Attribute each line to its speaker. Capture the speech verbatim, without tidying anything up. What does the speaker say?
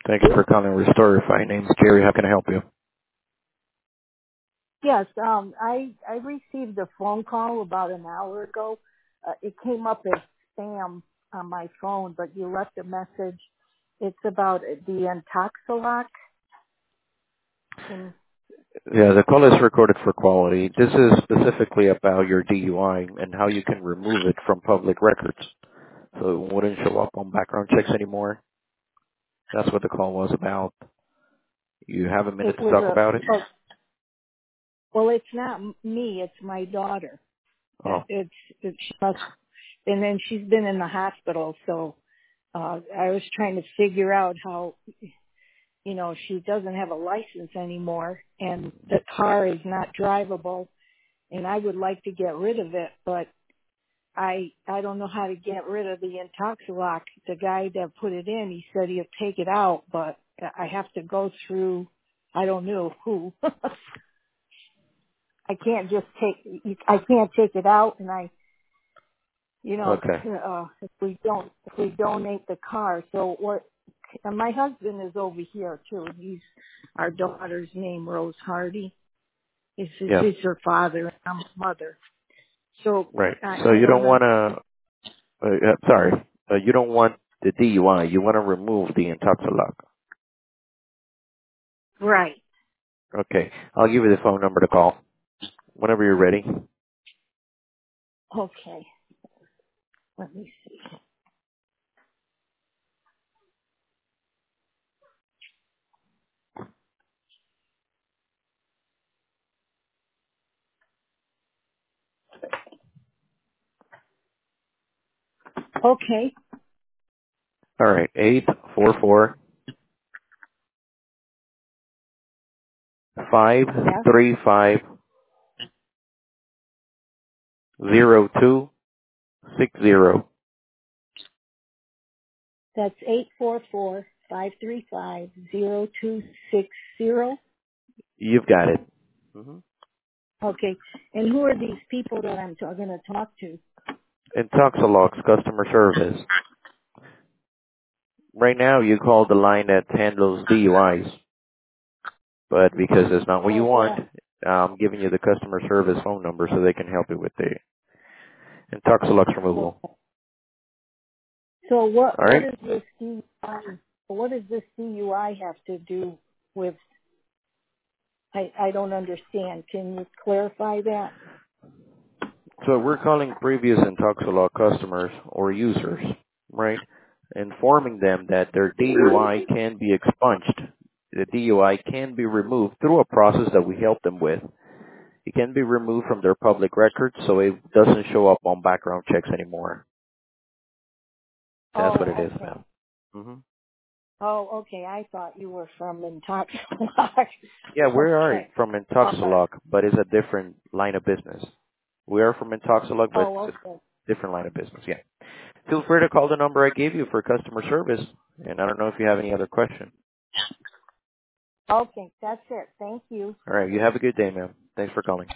Speaker 1: Thank you for calling Restore. My name's Jerry. How can I help you?
Speaker 2: Yes, um, I I received a phone call about an hour ago. Uh, it came up as spam on my phone, but you left a message. It's about the Intoxilock. And
Speaker 1: Yeah, the call is recorded for quality. This is specifically about your D U I and how you can remove it from public records, so it wouldn't show up on background checks anymore. That's what the call was about. You have a minute
Speaker 2: it
Speaker 1: to
Speaker 2: was
Speaker 1: talk
Speaker 2: a
Speaker 1: about it?
Speaker 2: oh, well, it's not m- me. It's my daughter.
Speaker 1: Oh,
Speaker 2: It, it's it's she must, and then she's been in the hospital. So uh, I was trying to figure out how, you know, she doesn't have a license anymore, and the car is not drivable, and I would like to get rid of it, but I I don't know how to get rid of the Intoxilock. The guy that put it in, he said he'll take it out, but I have to go through, I don't know who. I can't just take, I can't take it out, and I, you know,
Speaker 1: okay.
Speaker 2: uh, if we don't, if we donate the car. So what? And my husband is over here too. He's our daughter's name, Rose Hardy. He's,
Speaker 1: Yeah,
Speaker 2: he's her father, and I'm her mother. So
Speaker 1: right. So
Speaker 2: I, I
Speaker 1: you don't
Speaker 2: don't
Speaker 1: want
Speaker 2: understand.
Speaker 1: to, uh, uh, sorry, uh, you don't want the D U I. You want to remove the Intoxilock.
Speaker 2: Right.
Speaker 1: Okay. I'll give you the phone number to call whenever you're ready.
Speaker 2: Okay. Let me see. Okay.
Speaker 1: All right. Eight four four five
Speaker 2: Yes.
Speaker 1: three five zero two six zero.
Speaker 2: That's eight four four five three five zero two six zero.
Speaker 1: You've got it. hmm
Speaker 2: Okay. And who are these people that I'm going to talk to?
Speaker 1: Intoxilog's customer service. Right now, you call the line that handles D U Is, but because it's not what you
Speaker 2: Oh,
Speaker 1: want,
Speaker 2: well.
Speaker 1: I'm giving you the customer service phone number so they can help you with the Intoxilog's
Speaker 2: Oh.
Speaker 1: removal.
Speaker 2: So what,
Speaker 1: All
Speaker 2: what
Speaker 1: right?
Speaker 2: does this D U I, what does this D U I have to do with, I, I don't understand. Can you clarify that?
Speaker 1: So we're calling previous Intoxilog customers or users, right? Informing them that their D U I can be expunged. The D U I can be removed through a process that we help them with. It can be removed from their public records so it doesn't show up on background checks anymore. That's what it
Speaker 2: Oh,
Speaker 1: is,
Speaker 2: okay.
Speaker 1: ma'am. hmm
Speaker 2: Oh, okay. I thought you were from Intoxilock.
Speaker 1: Yeah, we are
Speaker 2: Okay.
Speaker 1: from
Speaker 2: All right.
Speaker 1: Intoxilog, but it's a different line of business. We are from Intoxilog, but
Speaker 2: Oh,
Speaker 1: it's
Speaker 2: okay.
Speaker 1: a different line of business, yeah. Feel free to call the number I gave you for customer service, and I don't know if you have any other question.
Speaker 2: Okay. That's it. Thank you.
Speaker 1: All right, you have a good day, ma'am. Thanks for calling.